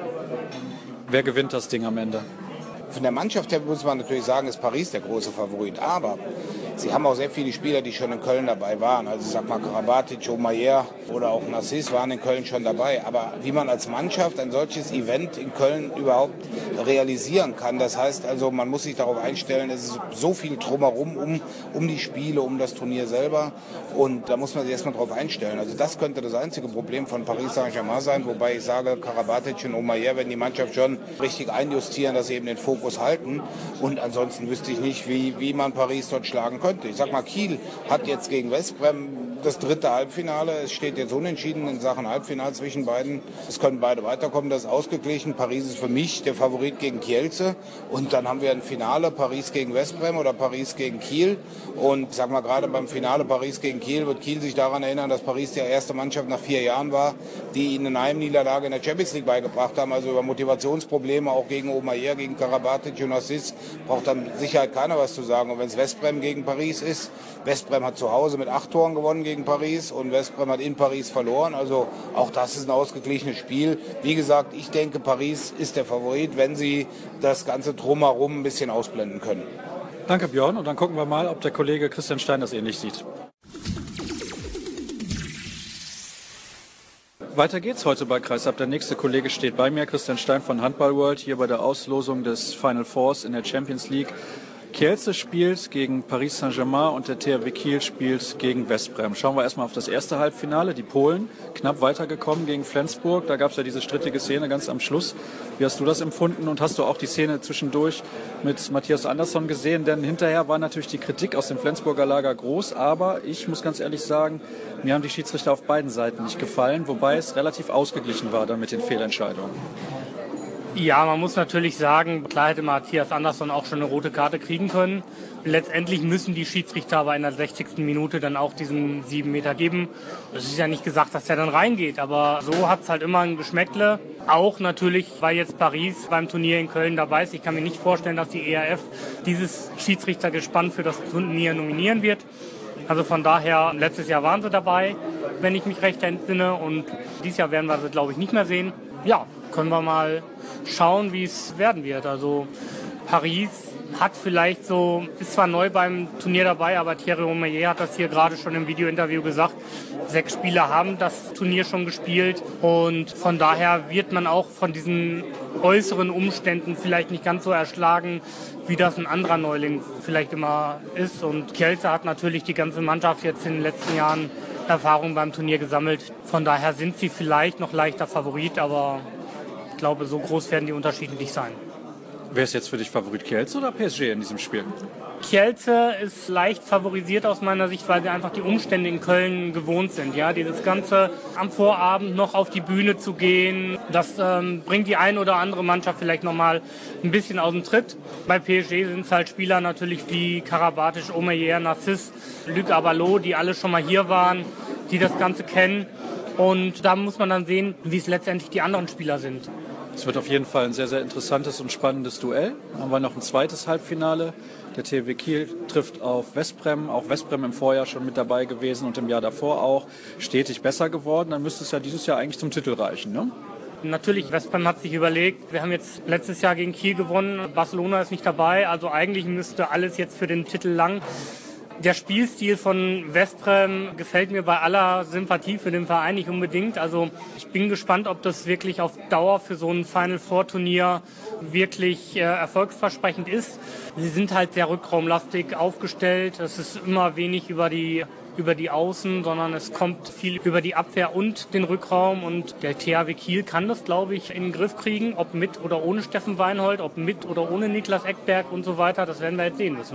Wer gewinnt das Ding am Ende? Von der Mannschaft her muss man natürlich sagen, ist Paris der große Favorit. Aber sie haben auch sehr viele Spieler, die schon in Köln dabei waren. Also ich sag mal Karabatic, Omayer oder auch Narcisse waren in Köln schon dabei. Aber wie man als Mannschaft ein solches Event in Köln überhaupt realisieren kann, das heißt also, man muss sich darauf einstellen, es ist so viel drumherum um, um die Spiele, um das Turnier selber. Und da muss man sich erstmal darauf einstellen. Also das könnte das einzige Problem von Paris Saint-Germain sein. Wobei ich sage, Karabatic und Omayer werden die Mannschaft schon richtig einjustieren, dass sie eben den Fokus halten. Und ansonsten wüsste ich nicht, wie, wie man Paris dort schlagen könnte. Ich sag mal, Kiel hat jetzt gegen West Brom das dritte Halbfinale. Es steht jetzt unentschieden in Sachen Halbfinale zwischen beiden. Es können beide weiterkommen, das ist ausgeglichen. Paris ist für mich der Favorit gegen Kielce. Und dann haben wir ein Finale, Paris gegen West Brom oder Paris gegen Kiel. Und ich sag mal, gerade beim Finale Paris gegen Kiel wird Kiel sich daran erinnern, dass Paris die erste Mannschaft nach vier Jahren war, die ihnen eine Heimniederlage in der Champions League beigebracht haben. Also über Motivationsprobleme auch gegen Omayer, gegen Karabatic und Assis braucht dann mit Sicherheit keiner was zu sagen. Und wenn es West Brom gegen Paris ist, West Brom hat zu Hause mit acht Toren gewonnen gegen Paris und West Brom hat in Paris verloren. Also auch das ist ein ausgeglichenes Spiel. Wie gesagt, ich denke, Paris ist der Favorit, wenn sie das Ganze drumherum ein bisschen ausblenden können. Danke, Björn. Und dann gucken wir mal, ob der Kollege Christian Stein das ähnlich sieht. Weiter geht's heute bei Kreisab. Der nächste Kollege steht bei mir, Christian Stein von Handball World, hier bei der Auslosung des Final Fours in der Champions League. Kielce spielt gegen Paris Saint-Germain und der T H W Kiel spielt gegen West Brom. Schauen wir erstmal auf das erste Halbfinale. Die Polen knapp weitergekommen gegen Flensburg. Da gab es ja diese strittige Szene ganz am Schluss. Wie hast du das empfunden und hast du auch die Szene zwischendurch mit Matthias Andersson gesehen? Denn hinterher war natürlich die Kritik aus dem Flensburger Lager groß. Aber ich muss ganz ehrlich sagen, mir haben die Schiedsrichter auf beiden Seiten nicht gefallen. Wobei es relativ ausgeglichen war dann mit den Fehlentscheidungen. Ja, man muss natürlich sagen, klar hätte Matthias Andersson auch schon eine rote Karte kriegen können. Letztendlich müssen die Schiedsrichter aber in der sechzigsten Minute dann auch diesen sieben Meter geben. Es ist ja nicht gesagt, dass der dann reingeht, aber so hat es halt immer ein Geschmäckle. Auch natürlich, weil jetzt Paris beim Turnier in Köln dabei ist. Ich kann mir nicht vorstellen, dass die E R F dieses Schiedsrichtergespann für das Turnier nominieren wird. Also von daher, letztes Jahr waren sie dabei, wenn ich mich recht entsinne. Und dieses Jahr werden wir sie, glaube ich, nicht mehr sehen. Ja, können wir mal schauen, wie es werden wird. Also Paris hat vielleicht so, ist zwar neu beim Turnier dabei, aber Thierry Omeyer hat das hier gerade schon im Videointerview gesagt. Sechs Spieler haben das Turnier schon gespielt und von daher wird man auch von diesen äußeren Umständen vielleicht nicht ganz so erschlagen, wie das ein anderer Neuling vielleicht immer ist. Und Kielce hat natürlich die ganze Mannschaft jetzt in den letzten Jahren Erfahrung beim Turnier gesammelt. Von daher sind sie vielleicht noch leichter Favorit, aber ich glaube, so groß werden die Unterschiede nicht sein. Wer ist jetzt für dich Favorit, Kielce oder P S G in diesem Spiel? Kielce ist leicht favorisiert aus meiner Sicht, weil sie einfach die Umstände in Köln gewohnt sind. Ja, dieses Ganze am Vorabend noch auf die Bühne zu gehen, das ähm, bringt die eine oder andere Mannschaft vielleicht nochmal ein bisschen aus dem Tritt. Bei P S G sind es halt Spieler natürlich wie Karabatic, Omeyer, Narcisse, Luc Abalo, die alle schon mal hier waren, die das Ganze kennen. Und da muss man dann sehen, wie es letztendlich die anderen Spieler sind. Es wird auf jeden Fall ein sehr, sehr interessantes und spannendes Duell. Dann haben wir noch ein zweites Halbfinale. Der T H W Kiel trifft auf West Brom. Auch West Brom im Vorjahr schon mit dabei gewesen und im Jahr davor auch stetig besser geworden. Dann müsste es ja dieses Jahr eigentlich zum Titel reichen, ne? Natürlich, West Brom hat sich überlegt, wir haben jetzt letztes Jahr gegen Kiel gewonnen, Barcelona ist nicht dabei, also eigentlich müsste alles jetzt für den Titel lang. Der Spielstil von West Brom gefällt mir bei aller Sympathie für den Verein nicht unbedingt. Also ich bin gespannt, ob das wirklich auf Dauer für so ein Final Four Turnier wirklich äh, erfolgsversprechend ist. Sie sind halt sehr rückraumlastig aufgestellt. Es ist immer wenig über die über die Außen, sondern es kommt viel über die Abwehr und den Rückraum. Und der T H W Kiel kann das, glaube ich, in den Griff kriegen, ob mit oder ohne Steffen Weinhold, ob mit oder ohne Niklas Ekberg und so weiter. Das werden wir jetzt sehen müssen.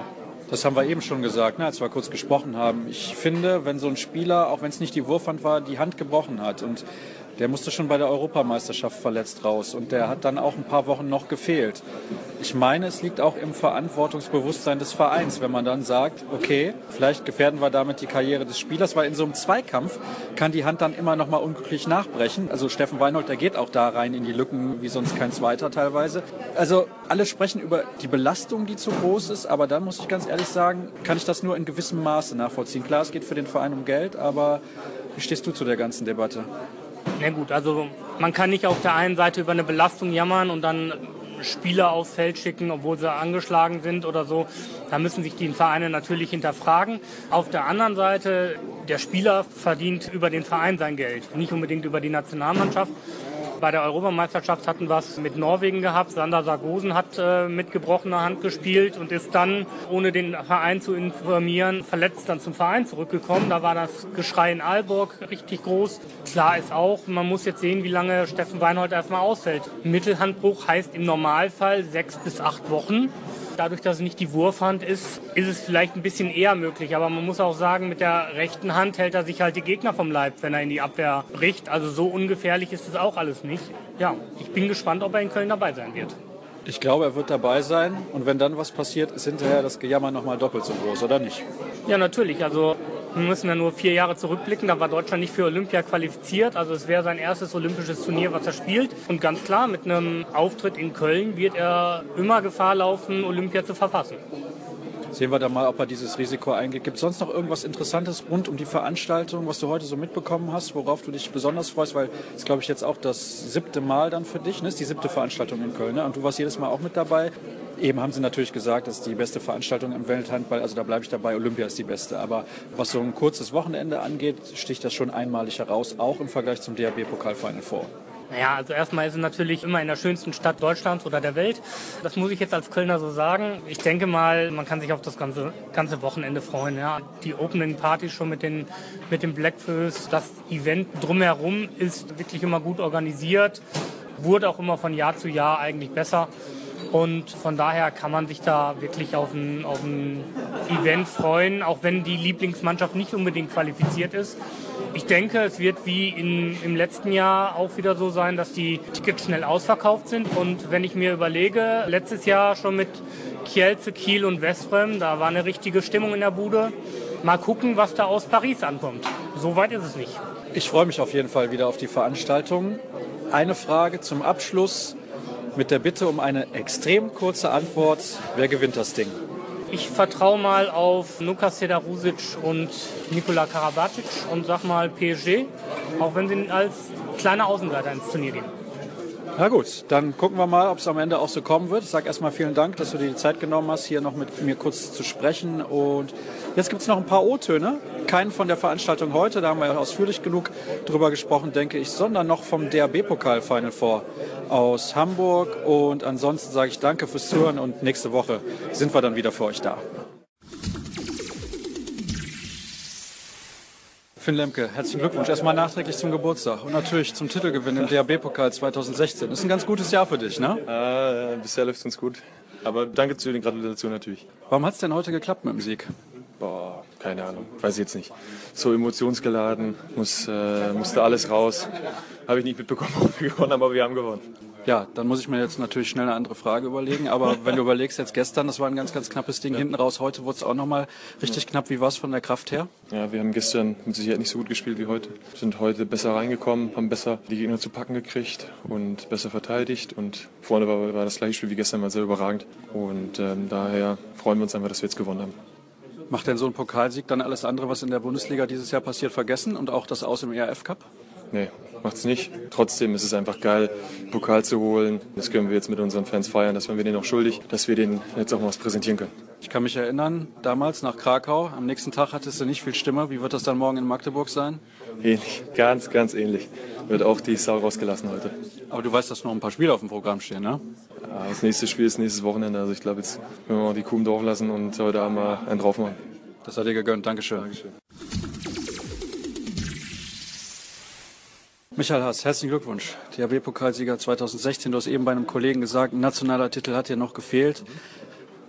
Das haben wir eben schon gesagt, ne, als wir kurz gesprochen haben. Ich finde, wenn so ein Spieler, auch wenn es nicht die Wurfhand war, die Hand gebrochen hat und der musste schon bei der Europameisterschaft verletzt raus und der hat dann auch ein paar Wochen noch gefehlt. Ich meine, es liegt auch im Verantwortungsbewusstsein des Vereins, wenn man dann sagt, okay, vielleicht gefährden wir damit die Karriere des Spielers, weil in so einem Zweikampf kann die Hand dann immer noch mal unglücklich nachbrechen. Also Steffen Weinhold, der geht auch da rein in die Lücken, wie sonst kein Zweiter teilweise. Also alle sprechen über die Belastung, die zu groß ist, aber dann muss ich ganz ehrlich sagen, kann ich das nur in gewissem Maße nachvollziehen. Klar, es geht für den Verein um Geld, aber wie stehst du zu der ganzen Debatte? Na gut, also man kann nicht auf der einen Seite über eine Belastung jammern und dann Spieler aufs Feld schicken, obwohl sie angeschlagen sind oder so. Da müssen sich die Vereine natürlich hinterfragen. Auf der anderen Seite, der Spieler verdient über den Verein sein Geld, nicht unbedingt über die Nationalmannschaft. Bei der Europameisterschaft hatten wir es mit Norwegen gehabt. Sander Sargosen hat äh, mit gebrochener Hand gespielt und ist dann, ohne den Verein zu informieren, verletzt dann zum Verein zurückgekommen. Da war das Geschrei in Aalborg richtig groß. Klar ist auch, man muss jetzt sehen, wie lange Steffen Weinhold erstmal ausfällt. Mittelhandbruch heißt im Normalfall sechs bis acht Wochen. Dadurch, dass es nicht die Wurfhand ist, ist es vielleicht ein bisschen eher möglich. Aber man muss auch sagen, mit der rechten Hand hält er sich halt die Gegner vom Leib, wenn er in die Abwehr bricht. Also so ungefährlich ist es auch alles nicht. Ja, ich bin gespannt, ob er in Köln dabei sein wird. Ich glaube, er wird dabei sein. Und wenn dann was passiert, ist hinterher das Gejammer noch mal doppelt so groß, oder nicht? Ja, natürlich. Also wir müssen ja nur vier Jahre zurückblicken. Da war Deutschland nicht für Olympia qualifiziert. Also es wäre sein erstes olympisches Turnier, was er spielt. Und ganz klar, mit einem Auftritt in Köln wird er immer Gefahr laufen, Olympia zu verpassen. Sehen wir da mal, ob er dieses Risiko eingeht. Gibt es sonst noch irgendwas Interessantes rund um die Veranstaltung, was du heute so mitbekommen hast, worauf du dich besonders freust? Weil das ist, glaube ich, jetzt auch das siebte Mal dann für dich. Ne? Das ist die siebte Veranstaltung in Köln. Ne? Und du warst jedes Mal auch mit dabei. Eben haben sie natürlich gesagt, das ist die beste Veranstaltung im Welthandball. Also da bleibe ich dabei. Olympia ist die beste. Aber was so ein kurzes Wochenende angeht, sticht das schon einmalig heraus, auch im Vergleich zum D H B-Pokal-Final vor. Naja, also erstmal ist es natürlich immer in der schönsten Stadt Deutschlands oder der Welt. Das muss ich jetzt als Kölner so sagen. Ich denke mal, man kann sich auf das ganze, ganze Wochenende freuen. Ja. Die Opening Party schon mit den, mit den Blackfoes. Das Event drumherum ist wirklich immer gut organisiert. Wurde auch immer von Jahr zu Jahr eigentlich besser. Und von daher kann man sich da wirklich auf ein, auf ein Event freuen, auch wenn die Lieblingsmannschaft nicht unbedingt qualifiziert ist. Ich denke, es wird wie in, im letzten Jahr auch wieder so sein, dass die Tickets schnell ausverkauft sind. Und wenn ich mir überlege, letztes Jahr schon mit Kielce, Kiel und Westbrem, da war eine richtige Stimmung in der Bude. Mal gucken, was da aus Paris ankommt. So weit ist es nicht. Ich freue mich auf jeden Fall wieder auf die Veranstaltung. Eine Frage zum Abschluss mit der Bitte um eine extrem kurze Antwort. Wer gewinnt das Ding? Ich vertraue mal auf Nuka Sedarusic und Nikola Karabatic und sag mal P S G, auch wenn sie als kleiner Außenseiter ins Turnier gehen. Na gut, dann gucken wir mal, ob es am Ende auch so kommen wird. Ich sage erstmal vielen Dank, dass du dir die Zeit genommen hast, hier noch mit mir kurz zu sprechen. Und jetzt gibt es noch ein paar O-Töne. Keinen von der Veranstaltung heute, da haben wir ja ausführlich genug drüber gesprochen, denke ich, sondern noch vom D H B-Pokal-Final Four aus Hamburg. Und ansonsten sage ich danke fürs Zuhören und nächste Woche sind wir dann wieder für euch da. Finn Lemke, herzlichen Glückwunsch erstmal nachträglich zum Geburtstag und natürlich zum Titelgewinn im D H B-Pokal zweitausendsechzehn. Das ist ein ganz gutes Jahr für dich, ne? Äh, bisher läuft es uns gut. Aber danke zu den Gratulationen natürlich. Warum hat es denn heute geklappt mit dem Sieg? Boah, keine Ahnung, weiß ich jetzt nicht. So emotionsgeladen, muss, äh, musste alles raus. Habe ich nicht mitbekommen, ob wir gewonnen haben, aber wir haben gewonnen. Ja, dann muss ich mir jetzt natürlich schnell eine andere Frage überlegen. Aber wenn du überlegst, jetzt gestern, das war ein ganz, ganz knappes Ding. Ja. Hinten raus, heute wurde es auch nochmal richtig ja. knapp. Wie war es von der Kraft her? Ja, wir haben gestern mit Sicherheit nicht so gut gespielt wie heute. Sind heute besser reingekommen, haben besser die Gegner zu packen gekriegt und besser verteidigt. Und vorne war, war das gleiche Spiel wie gestern mal sehr überragend. Und ähm, daher freuen wir uns einfach, dass wir jetzt gewonnen haben. Macht denn so ein Pokalsieg dann alles andere, was in der Bundesliga dieses Jahr passiert, vergessen? Und auch das Aus im E R F Cup? Nee, macht's nicht. Trotzdem ist es einfach geil, Pokal zu holen. Das können wir jetzt mit unseren Fans feiern. Das waren wir denen auch schuldig, dass wir denen jetzt auch mal was präsentieren können. Ich kann mich erinnern, damals nach Krakau, am nächsten Tag hattest du nicht viel Stimme. Wie wird das dann morgen in Magdeburg sein? Ähnlich, ganz, ganz ähnlich. Wird auch die Sau rausgelassen heute. Aber du weißt, dass noch ein paar Spiele auf dem Programm stehen, ne? Ja, das nächste Spiel ist nächstes Wochenende. Also ich glaube, jetzt können wir mal die Kuh im Dorf lassen und heute Abend mal einen drauf machen. Das hat dir gegönnt. Dankeschön. Dankeschön. Michael Haas, herzlichen Glückwunsch. D H B-Pokalsieger zweitausendsechzehn. Du hast eben bei einem Kollegen gesagt, ein nationaler Titel hat dir noch gefehlt.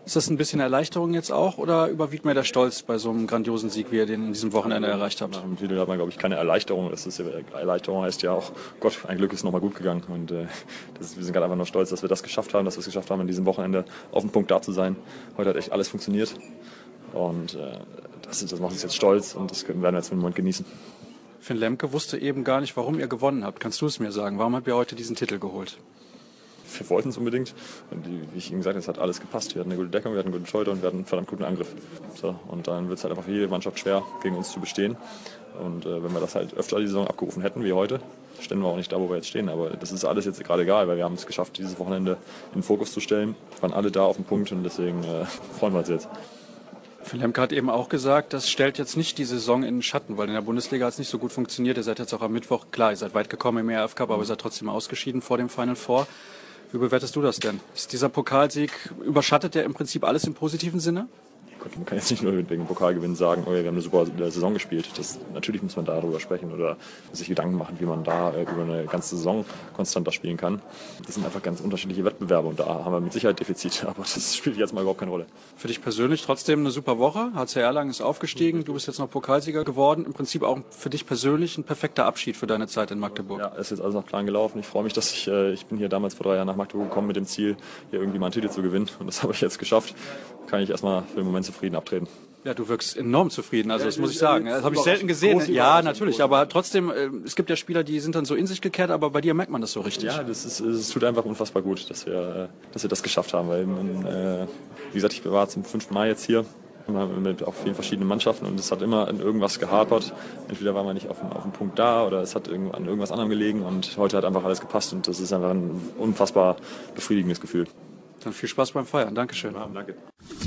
Ist das ein bisschen Erleichterung jetzt auch oder überwiegt mir der Stolz bei so einem grandiosen Sieg, wie ihr den in diesem Wochenende erreicht habt? Nach dem Titel hat man, glaube ich, keine Erleichterung. Das ist, Erleichterung heißt ja auch, Gott, ein Glück ist nochmal gut gegangen. Und äh, das, wir sind gerade einfach nur stolz, dass wir das geschafft haben, dass wir es geschafft haben, in diesem Wochenende auf dem Punkt da zu sein. Heute hat echt alles funktioniert. Und äh, das, das macht uns jetzt stolz und das werden wir jetzt für den Moment genießen. Finn Lemke wusste eben gar nicht, warum ihr gewonnen habt. Kannst du es mir sagen? Warum habt ihr heute diesen Titel geholt? Wir wollten es unbedingt. Und wie ich Ihnen gesagt habe, es hat alles gepasst. Wir hatten eine gute Deckung, wir hatten einen guten Torhüter und wir hatten einen verdammt guten Angriff. So, und dann wird es halt einfach für jede Mannschaft schwer, gegen uns zu bestehen. Und äh, wenn wir das halt öfter die Saison abgerufen hätten, wie heute, stehen wir auch nicht da, wo wir jetzt stehen. Aber das ist alles jetzt gerade egal, weil wir haben es geschafft, dieses Wochenende in den Fokus zu stellen. Wir waren alle da auf dem Punkt und deswegen äh, freuen wir uns jetzt. Phil Lemke hat eben auch gesagt, das stellt jetzt nicht die Saison in den Schatten, weil in der Bundesliga hat es nicht so gut funktioniert. Ihr seid jetzt auch am Mittwoch, klar, ihr seid weit gekommen im E R F Cup, aber ihr seid trotzdem ausgeschieden vor dem Final Four. Wie bewertest du das denn? Ist dieser Pokalsieg, überschattet der im Prinzip alles im positiven Sinne? Man kann jetzt nicht nur wegen Pokalgewinn sagen, oh ja, wir haben eine super Saison gespielt. Das, natürlich muss man darüber sprechen oder sich Gedanken machen, wie man da äh, über eine ganze Saison konstanter spielen kann. Das sind einfach ganz unterschiedliche Wettbewerbe und da haben wir mit Sicherheit Defizite, aber das spielt jetzt mal überhaupt keine Rolle. Für dich persönlich trotzdem eine super Woche. H C Erlangen ist aufgestiegen, du bist jetzt noch Pokalsieger geworden. Im Prinzip auch für dich persönlich ein perfekter Abschied für deine Zeit in Magdeburg. Ja, ist jetzt alles nach Plan gelaufen. Ich freue mich, dass ich, äh, ich bin hier damals vor drei Jahren nach Magdeburg gekommen mit dem Ziel, hier irgendwie mal einen Titel zu gewinnen und das habe ich jetzt geschafft. Kann ich erstmal für den Moment zufrieden abtreten. Ja, du wirkst enorm zufrieden, also das muss ich sagen. Das habe ich selten gesehen. Ja, natürlich, aber trotzdem, es gibt ja Spieler, die sind dann so in sich gekehrt, aber bei dir merkt man das so richtig. Ja, das ist, es tut einfach unfassbar gut, dass wir, dass wir das geschafft haben, weil, man, wie gesagt, ich war zum fünften Mal jetzt hier. Mit auch vielen verschiedenen Mannschaften und es hat immer an irgendwas gehapert. Entweder war man nicht auf dem, auf dem Punkt da oder es hat an irgendwas anderem gelegen und heute hat einfach alles gepasst und das ist einfach ein unfassbar befriedigendes Gefühl. Dann viel Spaß beim Feiern. Dankeschön. Ja, danke.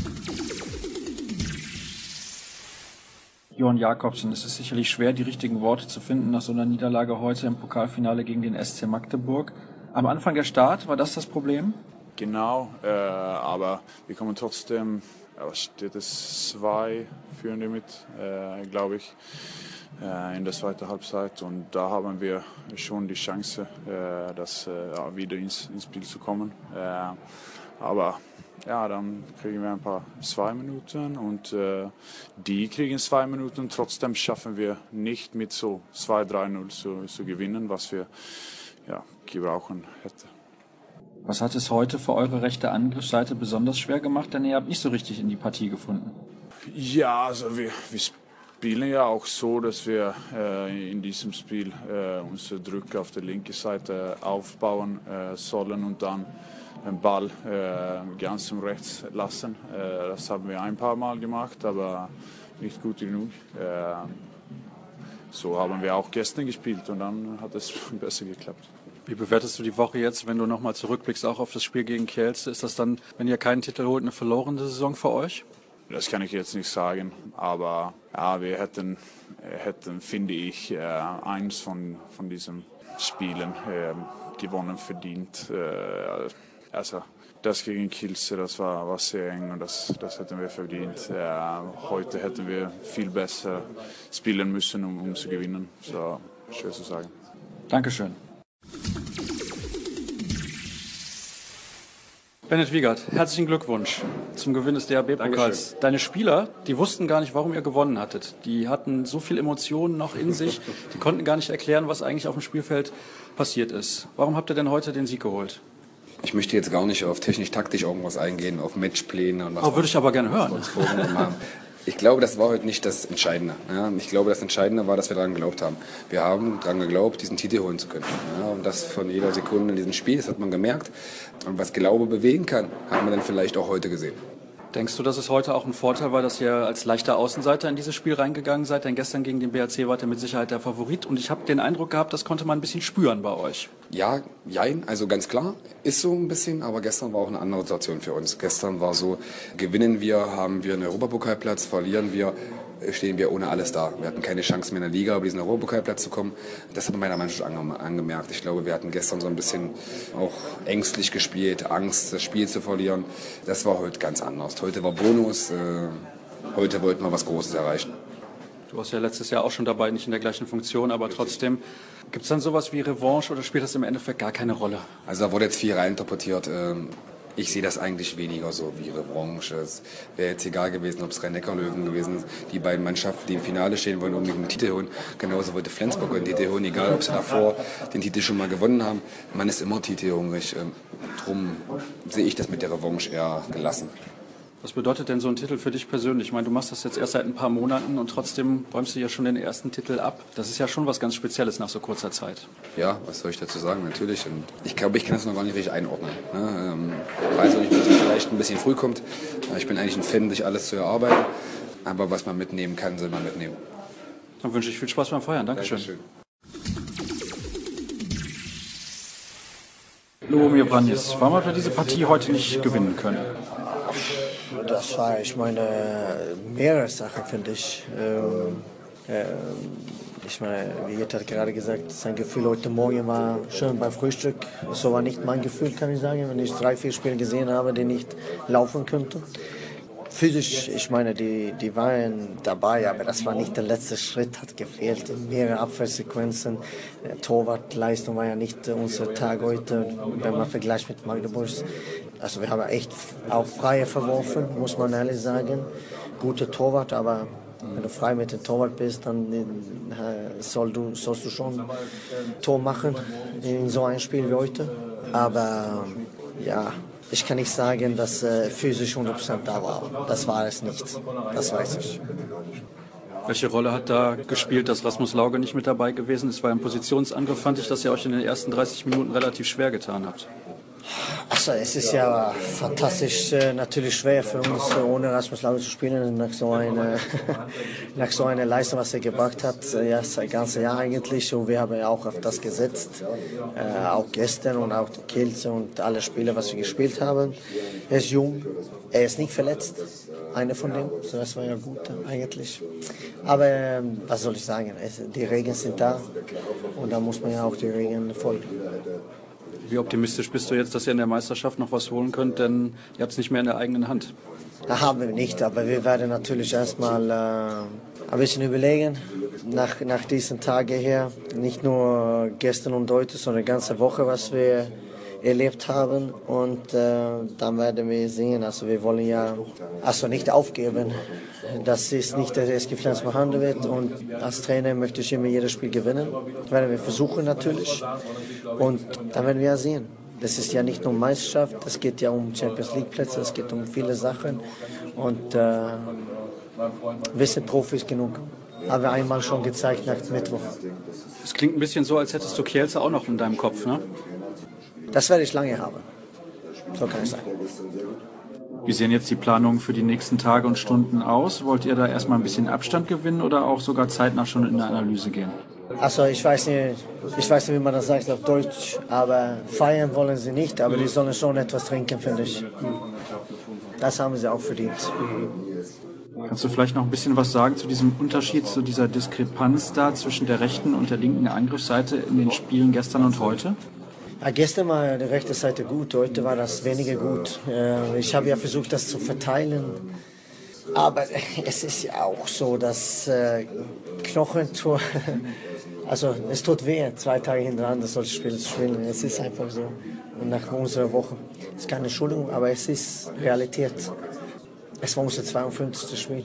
Johann Jakobsen, es ist sicherlich schwer, die richtigen Worte zu finden nach so einer Niederlage heute im Pokalfinale gegen den S C Magdeburg. Am Anfang der Start, war das das Problem? Genau, äh, aber wir kommen trotzdem, ja, steht es zwei Führende mit, äh, glaube ich, äh, in der zweiten Halbzeit. Und da haben wir schon die Chance, äh, das, äh, wieder ins, ins Spiel zu kommen. Äh, aber ja, dann kriegen wir ein paar zwei Minuten und äh, die kriegen zwei Minuten. Trotzdem schaffen wir nicht mit so zwei drei null zu, zu gewinnen, was wir ja, gebrauchen hätten. Was hat es heute für eure rechte Angriffsseite besonders schwer gemacht? Denn ihr habt nicht so richtig in die Partie gefunden. Ja, also wir, wir spielen ja auch so, dass wir äh, in diesem Spiel äh, unsere Druck auf der linken Seite aufbauen äh, sollen und dann den Ball äh, ganz zum Rechts lassen. Äh, das haben wir ein paar Mal gemacht, aber nicht gut genug. Äh, so haben wir auch gestern gespielt und dann hat es besser geklappt. Wie bewertest du die Woche jetzt, wenn du nochmal zurückblickst, auch auf das Spiel gegen Kielce? Ist das dann, wenn ihr keinen Titel holt, eine verlorene Saison für euch? Das kann ich jetzt nicht sagen, aber ja, wir hätten, hätten finde ich, äh, eins von, von diesen Spielen äh, gewonnen verdient. Äh, Also das gegen Kielce, das war, war sehr eng und das, das hätten wir verdient. Äh, heute hätten wir viel besser spielen müssen, um, um zu gewinnen. So, schwer zu sagen. Dankeschön. Bennett Wiegert, herzlichen Glückwunsch zum Gewinn des D H B-Pokals. Deine Spieler, die wussten gar nicht, warum ihr gewonnen hattet. Die hatten so viel Emotionen noch in sich, die konnten gar nicht erklären, was eigentlich auf dem Spielfeld passiert ist. Warum habt ihr denn heute den Sieg geholt? Ich möchte jetzt gar nicht auf technisch-taktisch irgendwas eingehen, auf Matchpläne und was. Oh, würde ich aber gerne hören. Ich glaube, das war heute nicht das Entscheidende. Ja, ich glaube, das Entscheidende war, dass wir daran geglaubt haben. Wir haben daran geglaubt, diesen Titel holen zu können. Ja, und das von jeder Sekunde in diesem Spiel, das hat man gemerkt. Und was Glaube bewegen kann, hat man dann vielleicht auch heute gesehen. Denkst du, dass es heute auch ein Vorteil war, dass ihr als leichter Außenseiter in dieses Spiel reingegangen seid? Denn gestern gegen den B H C wart ihr mit Sicherheit der Favorit. Und ich habe den Eindruck gehabt, das konnte man ein bisschen spüren bei euch. Ja, jein, also ganz klar, ist so ein bisschen. Aber gestern war auch eine andere Situation für uns. Gestern war so, gewinnen wir, haben wir einen Europapokalplatz, verlieren wir, stehen wir ohne alles da. Wir hatten keine Chance mehr in der Liga, über diesen Europapokalplatz zu kommen. Das hat man meiner Mannschaft angemerkt. Ich glaube, wir hatten gestern so ein bisschen auch ängstlich gespielt, Angst, das Spiel zu verlieren. Das war heute ganz anders. Heute war Bonus, äh, heute wollten wir was Großes erreichen. Du warst ja letztes Jahr auch schon dabei, nicht in der gleichen Funktion, aber trotzdem. Gibt es dann sowas wie Revanche oder spielt das im Endeffekt gar keine Rolle? Also da wurde jetzt viel reininterpretiert. Ich sehe das eigentlich weniger so wie Revanche. Es wäre jetzt egal gewesen, ob es Rhein-Neckar-Löwen gewesen ist. Die beiden Mannschaften, die im Finale stehen, wollen unbedingt den Titel holen. Genauso wollte Flensburg den Titel holen, egal ob sie davor den Titel schon mal gewonnen haben. Man ist immer titelhungrig. Drum sehe ich das mit der Revanche eher gelassen. Was bedeutet denn so ein Titel für dich persönlich? Ich meine, du machst das jetzt erst seit ein paar Monaten und trotzdem räumst du ja schon den ersten Titel ab. Das ist ja schon was ganz Spezielles nach so kurzer Zeit. Ja, was soll ich dazu sagen? Natürlich. Und ich glaube, ich kann das noch gar nicht richtig einordnen. Ne? Ähm, ich weiß auch nicht, dass es vielleicht ein bisschen früh kommt. Ich bin eigentlich ein Fan, sich alles zu erarbeiten. Aber was man mitnehmen kann, soll man mitnehmen. Dann wünsche ich viel Spaß beim Feiern. Dankeschön. Dankeschön. Lubomir Vranjes, warum hat er diese Partie heute nicht gewinnen können? Das war, ich meine, mehrere Sachen, finde ich. Ähm, äh, ich meine, wie Jette hat gerade gesagt, sein Gefühl heute Morgen war schön beim Frühstück. So war nicht mein Gefühl, kann ich sagen, wenn ich drei, vier Spiele gesehen habe, die nicht laufen könnten. Physisch, ich meine, die, die waren dabei, aber das war nicht der letzte Schritt, hat gefehlt. Mehrere Abwehrsequenzen. Torwartleistung war ja nicht unser Tag heute, wenn man vergleicht mit Magdeburg. Also wir haben echt auch Freie verworfen, muss man ehrlich sagen. Gute Torwart, aber wenn du frei mit dem Torwart bist, dann äh, soll du, sollst du schon Tor machen in so einem Spiel wie heute. Aber ja, ich kann nicht sagen, dass äh, physisch hundert Prozent da war. Das war es nicht. Das weiß ich. Welche Rolle hat da gespielt, dass Rasmus Lauge nicht mit dabei gewesen ist? Weil im Positionsangriff fand ich, dass ihr euch in den ersten dreißig Minuten relativ schwer getan habt. Also es ist ja fantastisch, äh, natürlich schwer für uns, äh, ohne Rasmus Lauge zu spielen, nach so einer, nach so einer Leistung, was er gebracht hat, äh, ja, das ganze Jahr eigentlich. Und wir haben ja auch auf das gesetzt, äh, auch gestern und auch die Kielce und alle Spiele, was wir gespielt haben. Er ist jung, er ist nicht verletzt, einer von denen, so das war ja gut eigentlich. Aber äh, was soll ich sagen, es, die Regeln sind da und da muss man ja auch die Regeln folgen. Wie optimistisch bist du jetzt, dass ihr in der Meisterschaft noch was holen könnt, denn ihr habt es nicht mehr in der eigenen Hand? Da haben wir nicht, aber wir werden natürlich erstmal äh, ein bisschen überlegen, nach, nach diesen Tagen her, nicht nur gestern und heute, sondern die ganze Woche, was wir erlebt haben und äh, dann werden wir sehen, also wir wollen ja also nicht aufgeben, das ist nicht der S G Flensburg Handewitt und als Trainer möchte ich immer jedes Spiel gewinnen, das werden wir versuchen natürlich und dann werden wir ja sehen. Das ist ja nicht nur Meisterschaft, es geht ja um Champions League Plätze, es geht um viele Sachen und äh, wir sind Profis genug. Haben wir einmal schon gezeigt nach Mittwoch. Es klingt ein bisschen so, als hättest du Kielce auch noch in deinem Kopf, ne? Das werde ich lange haben. So kann ich sagen. Wie sehen jetzt die Planungen für die nächsten Tage und Stunden aus? Wollt ihr da erstmal ein bisschen Abstand gewinnen oder auch sogar zeitnah schon in eine Analyse gehen? Also ich weiß nicht, ich weiß nicht, wie man das sagt auf Deutsch, aber feiern wollen sie nicht, aber die sollen schon etwas trinken, finde ich. Das haben sie auch verdient. Kannst du vielleicht noch ein bisschen was sagen zu diesem Unterschied, zu dieser Diskrepanz da zwischen der rechten und der linken Angriffsseite in den Spielen gestern und heute? Ja, gestern war die rechte Seite gut, heute war das weniger gut. Ich habe ja versucht, das zu verteilen. Aber es ist ja auch so, dass äh, Knochen, also es tut weh, zwei Tage hintereinander solche Spiele zu spielen. Es ist einfach so. Und nach unserer Woche, es ist keine Entschuldigung, aber es ist Realität. Es war unser zweiundfünfzigste Spiel.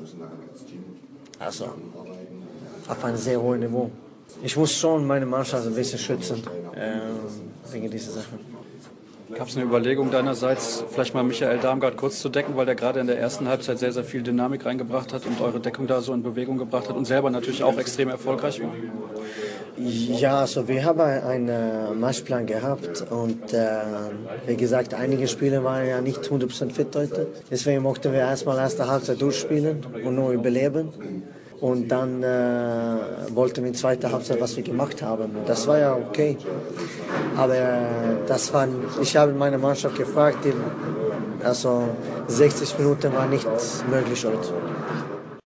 Also auf einem sehr hohen Niveau. Ich muss schon meine Mannschaft ein bisschen schützen, äh, wegen dieser Sachen. Gab es eine Überlegung deinerseits, vielleicht mal Michael Darmgard kurz zu decken, weil der gerade in der ersten Halbzeit sehr, sehr viel Dynamik reingebracht hat und eure Deckung da so in Bewegung gebracht hat und selber natürlich auch extrem erfolgreich war? Ja, also wir haben einen Matchplan gehabt und äh, wie gesagt, einige Spieler waren ja nicht hundert Prozent fit heute. Deswegen mochten wir erstmal erste Halbzeit durchspielen und nur überleben. Und dann äh, wollten wir in der zweiten Halbzeit, was wir gemacht haben. Das war ja okay. Aber äh, das war, ich habe meine Mannschaft gefragt, die, also sechzig Minuten war nicht möglich heute.